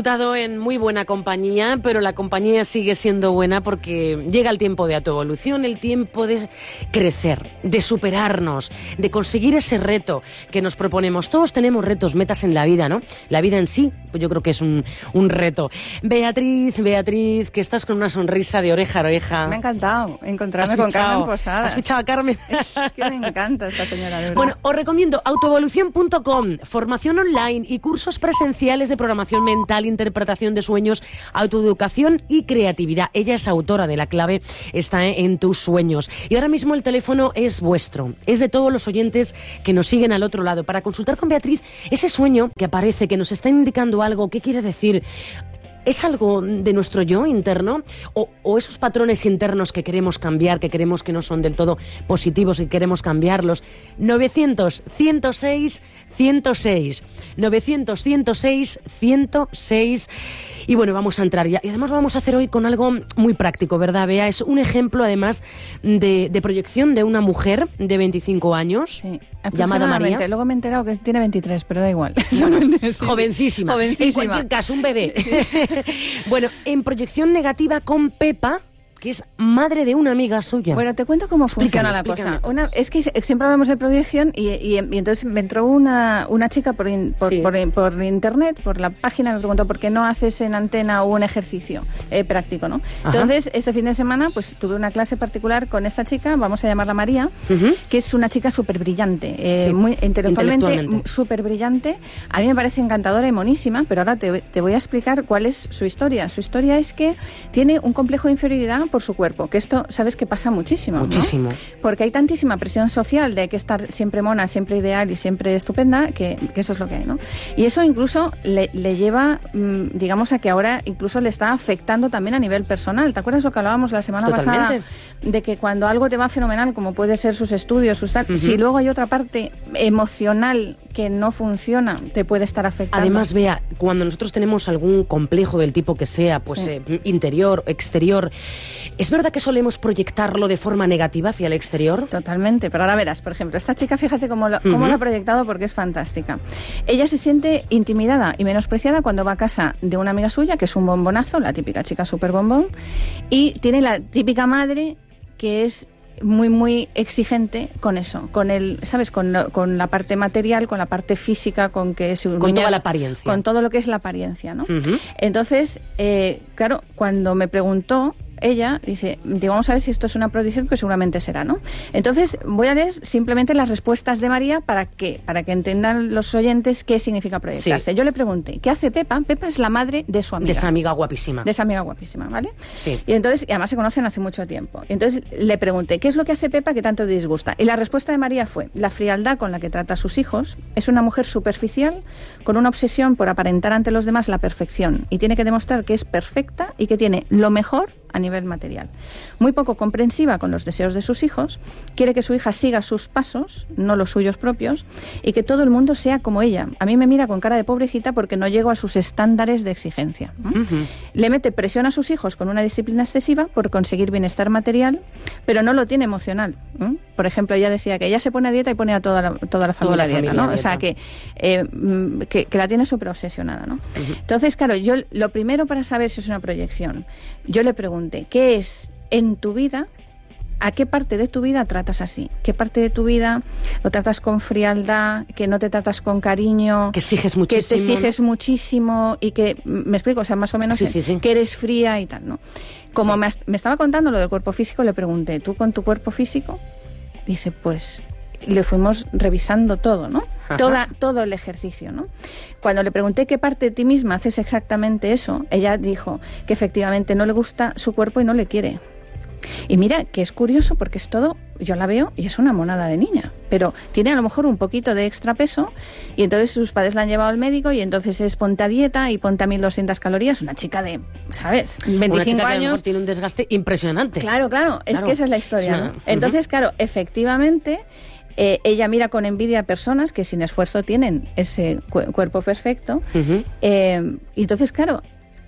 disfrutado en muy buena compañía, pero la compañía sigue siendo buena porque llega el tiempo de autoevolución, el tiempo de crecer, de superarnos, de conseguir ese reto que nos proponemos. Todos tenemos retos, metas en la vida, ¿no? La vida en sí, pues yo creo que es un reto. Beatriz, que estás con una sonrisa de oreja a oreja. Me ha encantado encontrarme con Carmen Posada. ¿Has fichado a Carmen? Es que me encanta esta señora, de verdad. Bueno, os recomiendo autoevolución.com, formación online y cursos presenciales de programación mental, interpretación de sueños, autoeducación y creatividad. Ella es autora de La clave está en tus sueños. Y ahora mismo el teléfono es vuestro, es de todos los oyentes que nos siguen al otro lado, para consultar con Beatriz ese sueño que aparece, que nos está indicando algo. ¿Qué quiere decir? ¿Es algo de nuestro yo interno? ¿O esos patrones internos que queremos cambiar, que creemos que no son del todo positivos y queremos cambiarlos? 900-106-106. 900-106-106. Y bueno, vamos a entrar ya. Y además vamos a hacer hoy con algo muy práctico, ¿verdad, Bea? Es un ejemplo, además, de proyección de una mujer de 25 años, sí, llamada María. Luego me he enterado que tiene 23, pero da igual. Bueno, jovencísima. En cualquier caso, un bebé. Bueno, en proyección negativa con Pepa, que es madre de una amiga suya. Bueno, te cuento cómo funciona la cosa. Es que siempre hablamos de proyección y entonces me entró una chica por internet, por la página, me preguntó por qué no haces en antena un ejercicio práctico, ¿no? Ajá. Entonces, este fin de semana, pues tuve una clase particular con esta chica, vamos a llamarla María, que es una chica súper brillante, muy intelectualmente súper brillante. A mí me parece encantadora y monísima, pero ahora te voy a explicar cuál es su historia. Su historia es que tiene un complejo de inferioridad por su cuerpo, que esto sabes que pasa muchísimo, muchísimo, ¿no? Porque hay tantísima presión social de que estar siempre mona, siempre ideal y siempre estupenda, que eso es lo que hay, ¿no? Y eso incluso le lleva, digamos, a que ahora incluso le está afectando también a nivel personal. ¿Te acuerdas lo que hablábamos la semana pasada? De que cuando algo te va fenomenal, como puede ser sus estudios, sus tal, si luego hay otra parte emocional que no funciona, te puede estar afectando. Además, Bea, cuando nosotros tenemos algún complejo del tipo que sea, pues interior, exterior, ¿es verdad que solemos proyectarlo de forma negativa hacia el exterior? Totalmente, pero ahora verás, por ejemplo, esta chica, fíjate cómo lo ha proyectado, porque es fantástica. Ella se siente intimidada y menospreciada cuando va a casa de una amiga suya, que es un bombonazo, la típica chica súper bombón, y tiene la típica madre que es muy, muy exigente con eso, con el, ¿sabes? Con la parte material, con la parte física, con que es con toda la apariencia. Con todo lo que es la apariencia, ¿no? Entonces, claro, cuando me preguntó, ella dice, vamos a ver si esto es una proyección, que seguramente será, ¿no? Entonces voy a leer simplemente las respuestas de María para que entiendan los oyentes qué significa proyectarse. Sí. Yo le pregunté, ¿qué hace Pepa? Pepa es la madre de su amiga. De esa amiga guapísima. De esa amiga guapísima, ¿vale? Sí. Y entonces, y además se conocen hace mucho tiempo. Y entonces le pregunté, ¿qué es lo que hace Pepa que tanto disgusta? Y la respuesta de María fue, la frialdad con la que trata a sus hijos, es una mujer superficial con una obsesión por aparentar ante los demás la perfección y tiene que demostrar que es perfecta y que tiene lo mejor a nivel material. Muy poco comprensiva con los deseos de sus hijos, quiere que su hija siga sus pasos, no los suyos propios, y que todo el mundo sea como ella. A mí me mira con cara de pobrecita porque no llego a sus estándares de exigencia. Le mete presión a sus hijos con una disciplina excesiva por conseguir bienestar material, pero no lo tiene emocional. Por ejemplo, ella decía que ella se pone a dieta y pone a toda la familia a dieta, ¿no? O sea, que la tiene súper obsesionada, ¿no? Entonces, claro, yo lo primero para saber si es una proyección, yo le pregunté, ¿qué es en tu vida? ¿A qué parte de tu vida tratas así? ¿Qué parte de tu vida lo tratas con frialdad, que no te tratas con cariño? Que exiges muchísimo. Que te exiges muchísimo y que, me explico, o sea, más o menos que eres fría y tal, ¿no? Como me estaba contando lo del cuerpo físico, le pregunté, ¿tú con tu cuerpo físico? Dice, pues le fuimos revisando todo, ¿no? Todo el ejercicio, ¿no? Cuando le pregunté qué parte de ti misma haces exactamente eso, ella dijo que efectivamente no le gusta su cuerpo y no le quiere. Y mira, que es curioso porque es todo, yo la veo y es una monada de niña, pero tiene a lo mejor un poquito de extra peso y entonces sus padres la han llevado al médico y entonces es ponte a dieta y ponte a 1200 calorías, una chica de, ¿sabes? 25 una chica años. Que a lo mejor tiene un desgaste impresionante. Claro, es que esa es la historia, ¿no? Entonces, claro, efectivamente, ella mira con envidia a personas que sin esfuerzo tienen ese cuerpo perfecto. Y entonces, claro,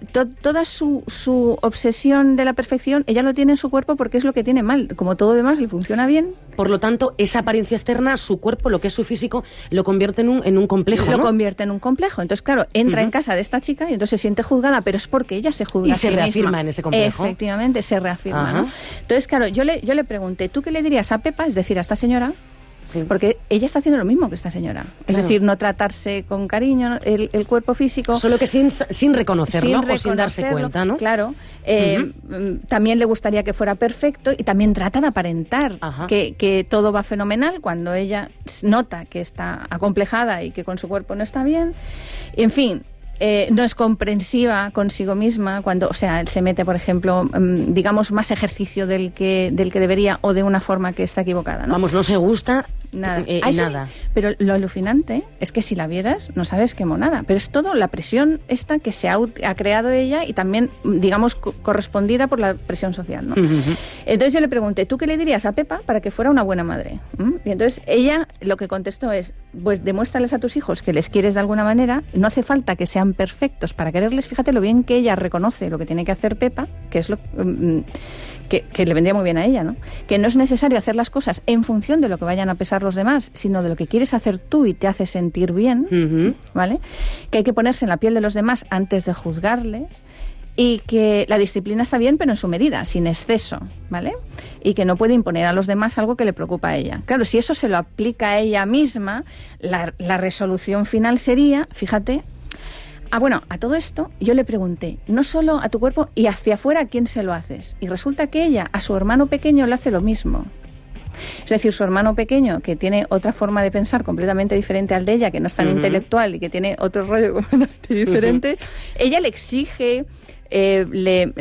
toda su obsesión de la perfección, ella lo tiene en su cuerpo porque es lo que tiene mal. Como todo demás le funciona bien. Por lo tanto, esa apariencia externa, su cuerpo, lo que es su físico, lo convierte en un complejo, ¿no? Lo convierte en un complejo. Entonces, claro, entra en casa de esta chica y entonces se siente juzgada, pero es porque ella se juzga y a sí se reafirma misma. En ese complejo. Efectivamente, se reafirma, ¿no? Entonces, claro, yo le pregunté, ¿tú qué le dirías a Pepa? Es decir, a esta señora... Sí. Porque ella está haciendo lo mismo que esta señora. Claro. Es decir, no tratarse con cariño el cuerpo físico. Solo que sin reconocerlo o sin darse cuenta, ¿no? Claro. También le gustaría que fuera perfecto y también trata de aparentar que todo va fenomenal cuando ella nota que está acomplejada y que con su cuerpo no está bien. En fin... no es comprensiva consigo misma cuando, o sea, se mete, por ejemplo, digamos, más ejercicio del que debería o de una forma que está equivocada, ¿no? Vamos, no se gusta nada. Nada. Pero lo alucinante es que si la vieras no sabes qué monada, pero es todo la presión esta que se ha creado ella y también, digamos, correspondida por la presión social, ¿no? Entonces yo le pregunté, ¿tú qué le dirías a Pepa para que fuera una buena madre? Y entonces ella lo que contestó es, pues demuéstrales a tus hijos que les quieres de alguna manera, no hace falta que sean perfectos para quererles. Fíjate lo bien que ella reconoce lo que tiene que hacer Pepa, que es lo que le vendría muy bien a ella, ¿no? Que no es necesario hacer las cosas en función de lo que vayan a pesar los demás, sino de lo que quieres hacer tú y te hace sentir bien, ¿vale? Que hay que ponerse en la piel de los demás antes de juzgarles y que la disciplina está bien, pero en su medida, sin exceso, ¿vale? Y que no puede imponer a los demás algo que le preocupa a ella. Claro, si eso se lo aplica a ella misma, la resolución final sería, fíjate... bueno, a todo esto yo le pregunté, no solo a tu cuerpo y hacia afuera, ¿a quién se lo haces? Y resulta que ella, a su hermano pequeño, le hace lo mismo. Es decir, su hermano pequeño, que tiene otra forma de pensar completamente diferente al de ella, que no es tan intelectual y que tiene otro rollo completamente diferente, ella le exige... le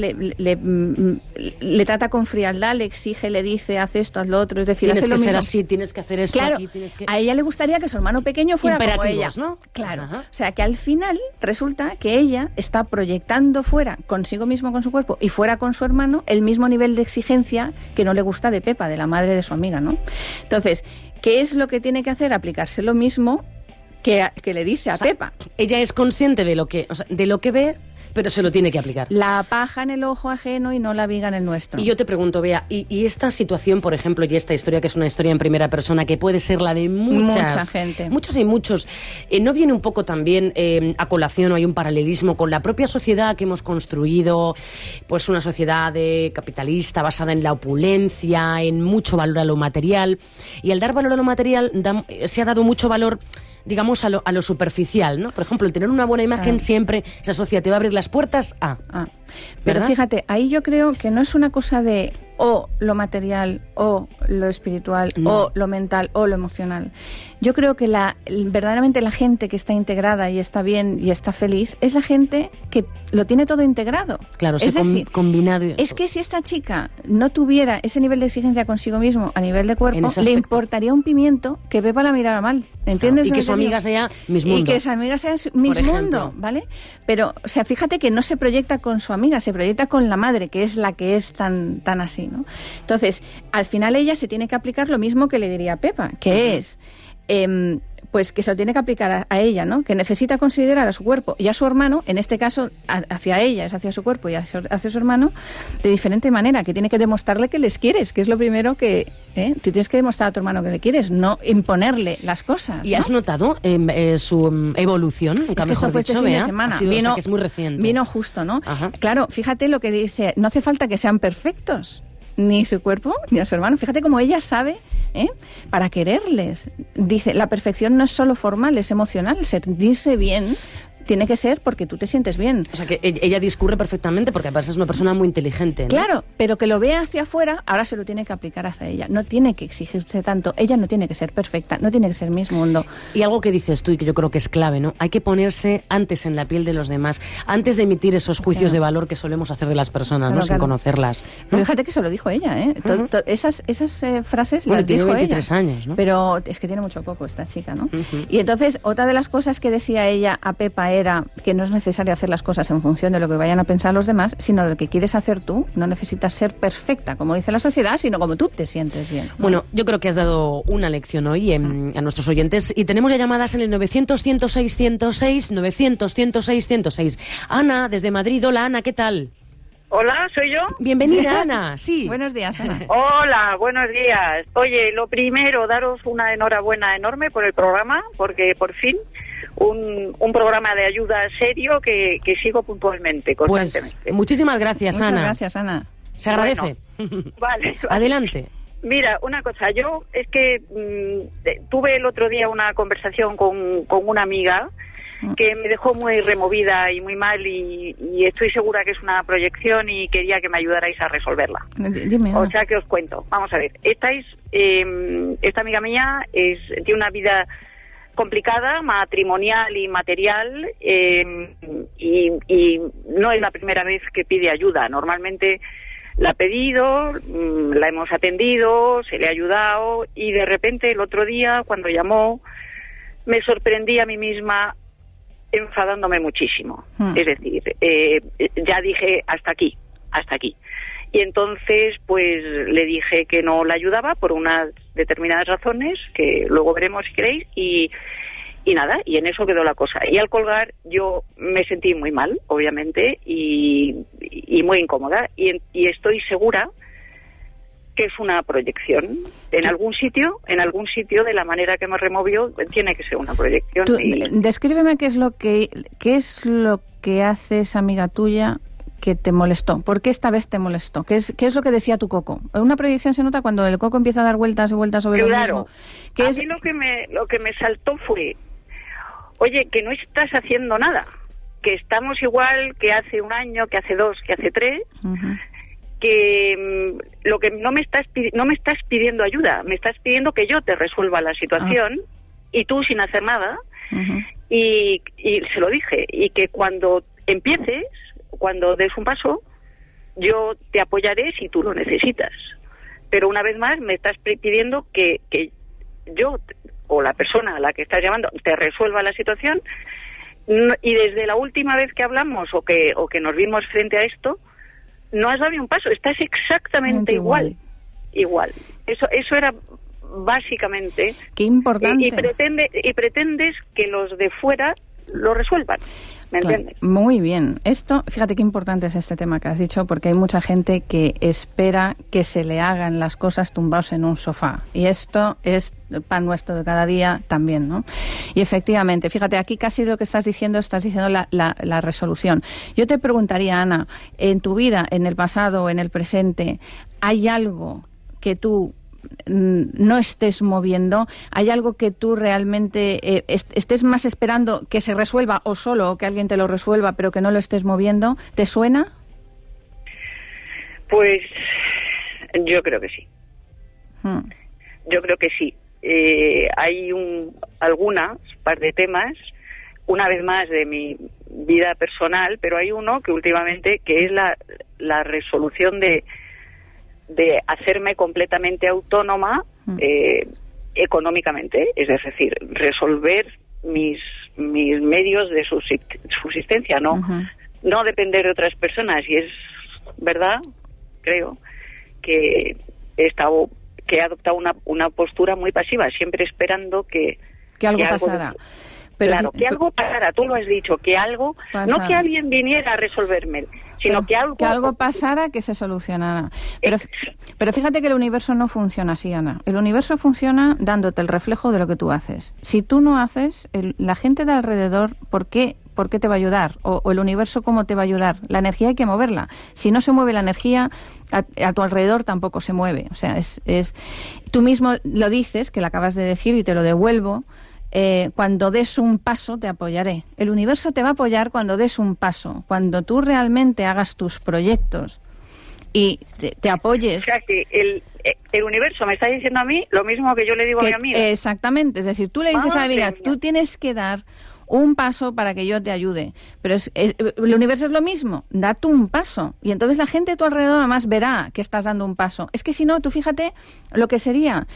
trata con frialdad, le exige, le dice, haz esto, haz lo otro, es decir, tienes hace que lo mismo. ser así, tienes que hacer esto, claro, aquí, tienes que... a ella le gustaría que su hermano pequeño fuera como ella, ¿no? Claro, o sea, que al final resulta que ella está proyectando fuera consigo mismo, con su cuerpo, y fuera con su hermano, el mismo nivel de exigencia que no le gusta de Pepa, de la madre de su amiga, ¿no? Entonces, ¿qué es lo que tiene que hacer? Aplicarse lo mismo que le dice a Pepa. Ella es consciente de lo que ve, pero se lo tiene que aplicar. La paja en el ojo ajeno y no la viga en el nuestro. Y yo te pregunto, Bea, y esta situación, por ejemplo, y esta historia, que es una historia en primera persona, que puede ser la de mucha gente. Muchos y muchos, ¿no viene un poco también a colación o hay un paralelismo con la propia sociedad que hemos construido? Pues una sociedad capitalista basada en la opulencia, en mucho valor a lo material. Y al dar valor a lo material se ha dado mucho valor, digamos, a lo superficial, ¿no? Por ejemplo, el tener una buena imagen siempre se asocia, te va a abrir las puertas a... Pero fíjate, ahí yo creo que no es una cosa de o lo material, o lo espiritual, o lo mental, o lo emocional. Yo creo que verdaderamente la gente que está integrada y está bien y está feliz es la gente que lo tiene todo integrado. Claro, es decir, combinado. Es que si esta chica no tuviera ese nivel de exigencia consigo mismo a nivel de cuerpo, le importaría un pimiento que Pepa la mirara mal. ¿Entiendes? Claro, y que su amiga sea Miss Mundo. Y que su amiga sea Miss Mundo, ¿vale? Pero, o sea, fíjate que no se proyecta con su amiga, se proyecta con la madre, que es la que es tan así, ¿no? Entonces, al final ella se tiene que aplicar lo mismo que le diría a Pepa, que es... pues que se lo tiene que aplicar a ella, ¿no? Que necesita considerar a su cuerpo y a su hermano, en este caso hacia ella, es hacia su cuerpo y hacia su hermano, de diferente manera, que tiene que demostrarle que les quieres, que es lo primero que... Tú tienes que demostrar a tu hermano que le quieres, no imponerle las cosas, ¿no? ¿Y has notado su evolución? Es que esto fue este fin de semana. Que es muy reciente. Vino justo, ¿no? Claro, fíjate lo que dice, no hace falta que sean perfectos, ni su cuerpo, ni a su hermano. Fíjate cómo ella sabe, para quererles. Dice, la perfección no es solo formal, es emocional. Sentirse bien tiene que ser porque tú te sientes bien. O sea, que ella discurre perfectamente porque además es una persona muy inteligente, ¿no? Claro, pero que lo vea hacia afuera, ahora se lo tiene que aplicar hacia ella. No tiene que exigirse tanto. Ella no tiene que ser perfecta, no tiene que ser Miss Mundo. Y algo que dices tú y que yo creo que es clave, ¿no? Hay que ponerse antes en la piel de los demás, antes de emitir esos juicios de valor que solemos hacer de las personas, ¿no? Sin conocerlas, ¿no? Pero fíjate que se lo dijo ella, ¿eh? Esas frases las dijo ella. Tiene 23 años, ¿no? Pero es que tiene mucho coco esta chica, ¿no? Y entonces, otra de las cosas que decía ella a Pepa era que no es necesario hacer las cosas en función de lo que vayan a pensar los demás, sino de lo que quieres hacer tú. No necesitas ser perfecta, como dice la sociedad, sino como tú te sientes bien. Bueno, yo creo que has dado una lección hoy a nuestros oyentes y tenemos ya llamadas en el 900-106-106, 900-106-106. Ana, desde Madrid. Hola, Ana, ¿qué tal? Hola, ¿soy yo? Bienvenida, Ana, sí. Buenos días, Ana. Hola, buenos días. Oye, lo primero, daros una enhorabuena enorme por el programa, porque por fin un programa de ayuda serio que sigo puntualmente, constantemente. Pues muchísimas gracias, Muchas Ana. gracias, Ana. Se agradece. Bueno, vale. Adelante. Mira, una cosa, yo es que tuve el otro día una conversación con una amiga que me dejó muy removida y muy mal y estoy segura que es una proyección y quería que me ayudarais a resolverla. Dime, o sea que os cuento. Vamos a ver, esta amiga mía tiene una vida complicada, matrimonial y material, y no es la primera vez que pide ayuda. Normalmente la ha pedido, la hemos atendido, se le ha ayudado y de repente el otro día cuando llamó me sorprendí a mí misma enfadándome muchísimo. Es decir, ya dije hasta aquí. Y entonces pues le dije que no la ayudaba por unas determinadas razones que luego veremos si queréis y nada, y en eso quedó la cosa. Y al colgar yo me sentí muy mal, obviamente, y muy incómoda y estoy segura que es una proyección. En algún sitio de la manera que me removió tiene que ser una proyección. Descríbeme qué es lo que hace esa amiga tuya que te molestó. ¿Por qué esta vez te molestó? ¿Qué es lo que decía tu coco? Una proyección se nota cuando el coco empieza a dar vueltas y vueltas sobre lo mismo. A mí lo que me saltó fue, oye, que no estás haciendo nada, que estamos igual que hace un año, que hace 2, que hace 3, que lo que no me estás pidiendo ayuda, me estás pidiendo que yo te resuelva la situación y tú sin hacer nada. Y se lo dije, y que cuando empieces, cuando des un paso, yo te apoyaré si tú lo necesitas. Pero una vez más me estás pidiendo que yo o la persona a la que estás llamando te resuelva la situación, y desde la última vez que hablamos o que nos vimos frente a esto no has dado ni un paso, estás exactamente igual. Eso era básicamente. Qué importante. Y pretendes que los de fuera lo resuelvan. ¿Me entiendes? Muy bien. Esto, fíjate qué importante es este tema que has dicho, porque hay mucha gente que espera que se le hagan las cosas tumbados en un sofá. Y esto es pan nuestro de cada día también, ¿no? Y efectivamente, fíjate, aquí casi lo que estás diciendo la resolución. Yo te preguntaría, Ana, en tu vida, en el pasado o en el presente, ¿hay algo que tú no estés moviendo? ¿Hay algo que tú realmente estés más esperando que se resuelva o solo o que alguien te lo resuelva pero que no lo estés moviendo? ¿Te suena? Pues yo creo que sí. Yo creo que sí. Hay algunas par de temas, una vez más de mi vida personal, pero hay uno que últimamente que es la resolución de hacerme completamente autónoma económicamente, es decir, resolver mis medios de subsistencia, no depender de otras personas. Y es verdad, creo, que he adoptado una postura muy pasiva, siempre esperando que algo pasara. Que algo pasara, tú lo has dicho, que algo, pasara. No que alguien viniera a resolverme, sino que algo pasara, que se solucionara. Pero fíjate que el universo no funciona así, Ana. El universo funciona dándote el reflejo de lo que tú haces. Si tú no haces, la gente de alrededor, ¿por qué te va a ayudar? O el universo, ¿cómo te va a ayudar? La energía hay que moverla. Si no se mueve la energía, a tu alrededor tampoco se mueve. O sea, tú mismo lo dices, que lo acabas de decir y te lo devuelvo. Cuando des un paso te apoyaré. El universo te va a apoyar cuando des un paso, cuando tú realmente hagas tus proyectos y te apoyes. O sea, que el universo me está diciendo a mí lo mismo que yo le digo a mi amiga. Exactamente, es decir, tú le dices a la amiga, tú tienes que dar un paso para que yo te ayude. Pero el universo es lo mismo, da tú un paso. Y entonces la gente a tu alrededor además verá que estás dando un paso. Es que si no, tú fíjate lo que sería.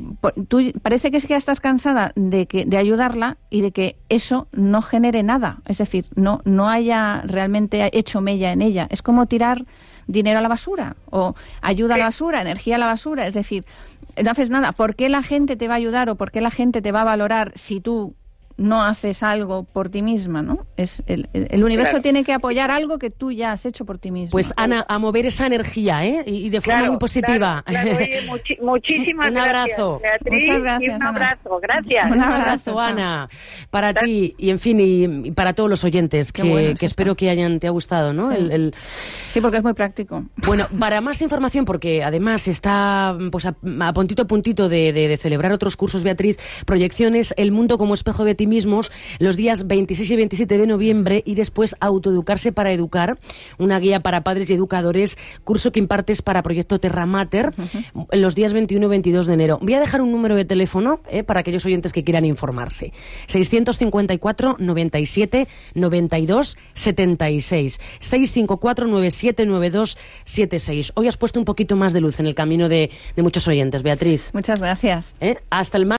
tú parece que es que ya estás cansada de ayudarla y de que eso no genere nada. Es decir, no haya realmente hecho mella en ella. Es como tirar dinero a la basura o ayuda a la basura, energía a la basura. Es decir, no haces nada. ¿Por qué la gente te va a ayudar o por qué la gente te va a valorar si tú no haces algo por ti misma, ¿no? El universo tiene que apoyar algo que tú ya has hecho por ti misma. Pues Ana, a mover esa energía, ¿eh? Y de forma muy positiva. Oye, muchísimas un abrazo. Gracias, Beatriz. Muchas gracias, y un abrazo, gracias. Un abrazo, Ana, para ti y, en fin, y para todos los oyentes, que espero que te ha gustado, ¿no? Sí. Sí, porque es muy práctico. Bueno, para más información, porque además está pues a puntito de celebrar otros cursos, Beatriz, proyecciones, El mundo como espejo de ti mismos, los días 26 y 27 de noviembre, y después Autoeducarse para educar, una guía para padres y educadores, curso que impartes para Proyecto Terra Mater, los días 21 y 22 de enero. Voy a dejar un número de teléfono para aquellos oyentes que quieran informarse. 654 97 92 76. 654 97 92 76. Hoy has puesto un poquito más de luz en el camino de muchos oyentes, Beatriz. Muchas gracias. Hasta el